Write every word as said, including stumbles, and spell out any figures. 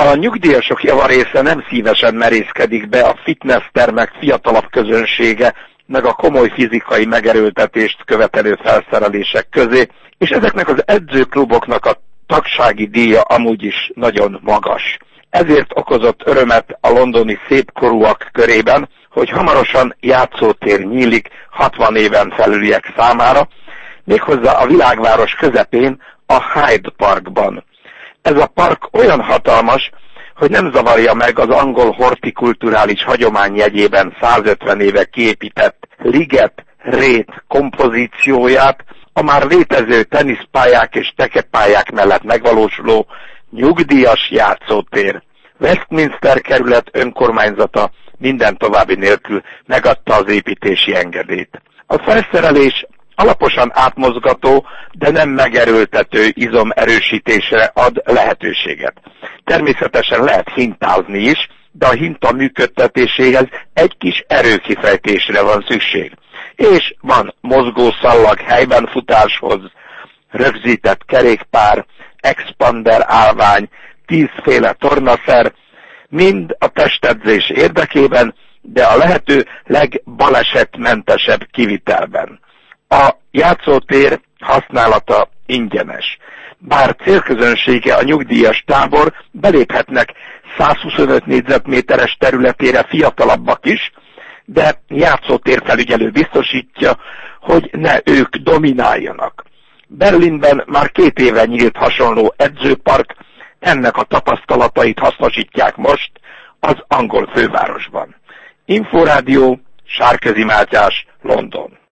A nyugdíjasok javarésze nem szívesen merészkedik be a fitnesstermek fiatalabb közönsége, meg a komoly fizikai megerőltetést követelő felszerelések közé, és ezeknek az edzőkluboknak a tagsági díja amúgy is nagyon magas. Ezért okozott örömet a londoni szépkorúak körében, hogy hamarosan játszótér nyílik hatvan éven felüliek számára, méghozzá a világváros közepén, a Hyde Parkban. Ez a park olyan hatalmas, hogy nem zavarja meg az angol hortikulturális hagyomány jegyében százötven éve kiépített liget-rét kompozícióját, a már létező teniszpályák és tekepályák mellett megvalósuló nyugdíjas játszótér. Westminster kerület önkormányzata minden további nélkül megadta az építési engedélyt. A felszerelés alaposan átmozgató, de nem megerőltető izomerősítésre ad lehetőséget. Természetesen lehet hintázni is, de a hinta működtetéséhez egy kis erőkifejtésre van szükség. És van mozgószallag helyben futáshoz, rögzített kerékpár, expander állvány, tízféle tornaszer, mind a testedzés érdekében, de a lehető legbalesetmentesebb kivitelben. A játszótér használata ingyenes. Bár célközönsége a nyugdíjas tábor, beléphetnek százhuszonöt négyzetméteres területére fiatalabbak is, de játszótérfelügyelő biztosítja, hogy ne ők domináljanak. Berlinben már két éve nyílt hasonló edzőpark, ennek a tapasztalatait hasznosítják most az angol fővárosban. Inforádió, Sárközi Mátyás, London.